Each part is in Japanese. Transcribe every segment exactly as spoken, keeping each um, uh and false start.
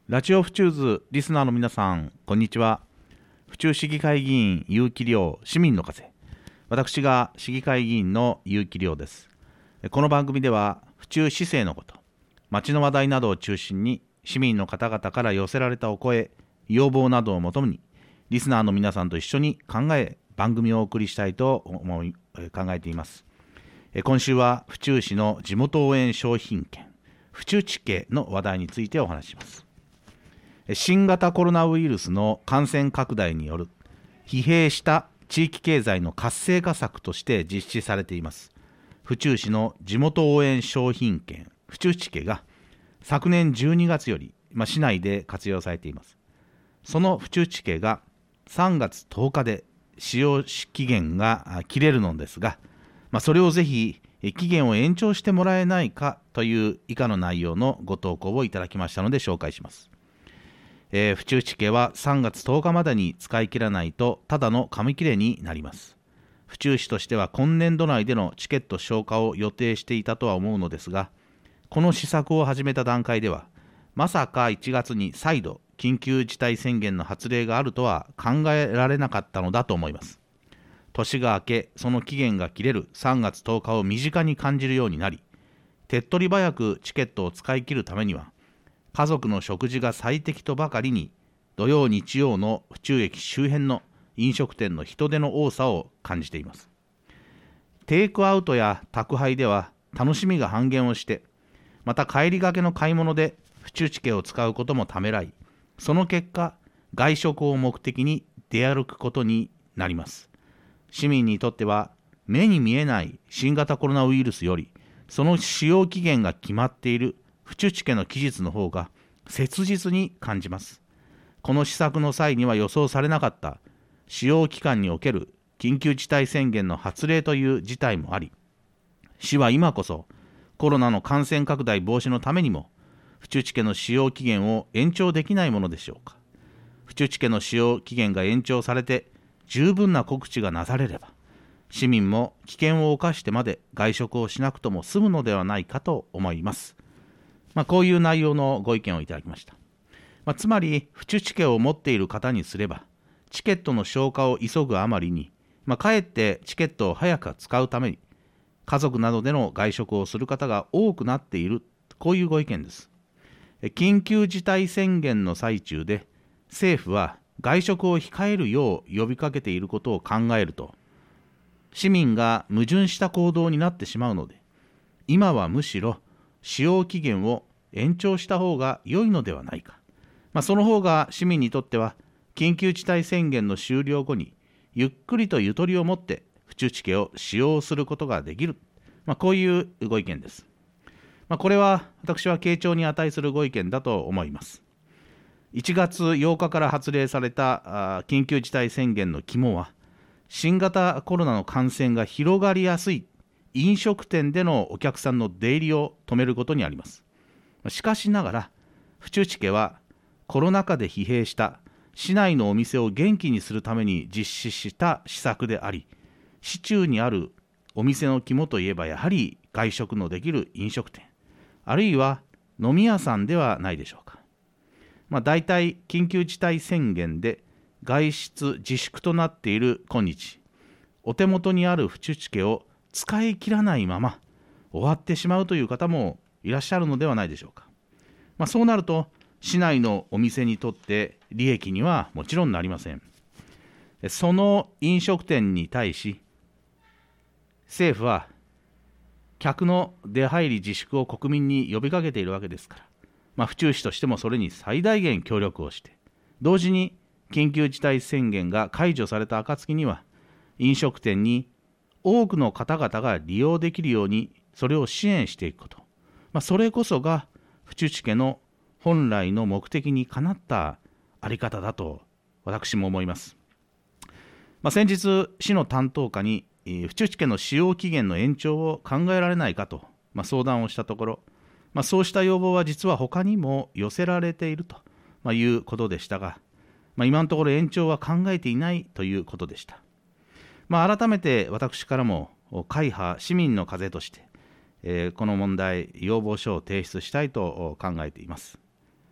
ラジオ府中図リスナーの皆さん、こんにちは。府中市議会議員結城亮市民の風、私が市議会議員の結城亮です。この番組では府中市政のこと、町の話題などを中心に市民の方々から寄せられたお声、要望などをもとにリスナーの皆さんと一緒に考え番組をお送りしたいと思い考えています。今週は府中市の地元応援商品券府中地系の話題についてお話しします。新型コロナウイルスの感染拡大による疲弊した地域経済の活性化策として実施されています府中市の地元応援商品券府中地系が昨年じゅうにがつより、まあ、市内で活用されています。その府中地系がさんがつとおかで使用期限が切れるのですが、まあ、それをぜひ期限を延長してもらえないかという以下の内容のご投稿をいただきましたので紹介します。えー、府中地系はさんがつとおかまでに使い切らないとただの紙切れになります。府中市としては今年度内でのチケット消化を予定していたとは思うのですが、この施策を始めた段階ではまさかいちがつに再度緊急事態宣言の発令があるとは考えられなかったのだと思います。年が明け、その期限が切れるさんがつとおかを身近に感じるようになり、手っ取り早くチケットを使い切るためには家族の食事が最適とばかりに土曜日曜の府中駅周辺の飲食店の人出の多さを感じています。テイクアウトや宅配では楽しみが半減をして、また帰りがけの買い物で府中地系を使うこともためらい、その結果外食を目的に出歩くことになります。市民にとっては目に見えない新型コロナウイルスよりその使用期限が決まっている府中地系の期日の方が切実に感じます。この施策の際には予想されなかった使用期間における緊急事態宣言の発令という事態もあり、市は今こそコロナの感染拡大防止のためにも府中地系の使用期限を延長できないものでしょうか。府中地系の使用期限が延長されて十分な告知がなされれば、市民も危険を冒してまで外食をしなくとも済むのではないかと思います。まあ、こういう内容のご意見をいただきました。まあ、つまり府中地系を持っている方にすれば、チケットの消化を急ぐあまりに、まあ、かえってチケットを早く使うために家族などでの外食をする方が多くなっている、こういうご意見です。緊急事態宣言の最中で政府は外食を控えるよう呼びかけていることを考えると、市民が矛盾した行動になってしまうので、今はむしろ使用期限を延長した方が良いのではないか。まあ、その方が市民にとっては緊急事態宣言の終了後にゆっくりとゆとりを持って府中地系を使用することができる。まあ、こういうご意見です。まあ、これは私は敬重に値するご意見だと思います。いちがつようかから発令された緊急事態宣言の肝は、新型コロナの感染が広がりやすい飲食店でのお客さんの出入りを止めることにあります。しかしながら府中地系はコロナ禍で疲弊した市内のお店を元気にするために実施した施策であり、市中にあるお店の肝といえばやはり外食のできる飲食店、あるいは飲み屋さんではないでしょうか。まあ、大体緊急事態宣言で外出自粛となっている今日、お手元にある府中地系を使い切らないまま終わってしまうという方もいらっしゃるのではないでしょうか。まあ、そうなると市内のお店にとって利益にはもちろんなりません。その飲食店に対し政府は客の出入り自粛を国民に呼びかけているわけですから、まあ、府中市としてもそれに最大限協力をして、同時に緊急事態宣言が解除された暁には飲食店に多くの方々が利用できるようにそれを支援していくこと、まあ、それこそが府中地系の本来の目的にかなったあり方だと私も思います。まあ、先日市の担当課に府中地系の使用期限の延長を考えられないかと、まあ、相談をしたところ、まあ、そうした要望は実は他にも寄せられていると、まあ、いうことでしたが、まあ、今のところ延長は考えていないということでした。まあ、改めて私からも会派市民の風として、えー、この問題要望書を提出したいと考えています。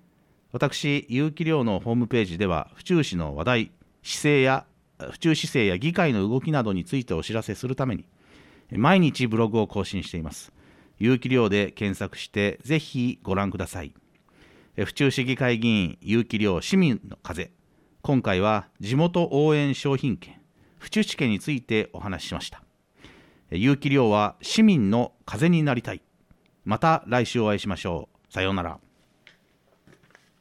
私、結城亮のホームページでは、府中市の話題、市政や、府中市政や議会の動きなどについてお知らせするために、毎日ブログを更新しています。結城亮で検索して、ぜひご覧ください。府中市議会議員、結城亮市民の風。今回は地元応援商品券、府中市券についてお話ししました。結城亮は市民の風になりたい。また来週お会いしましょう。さようなら。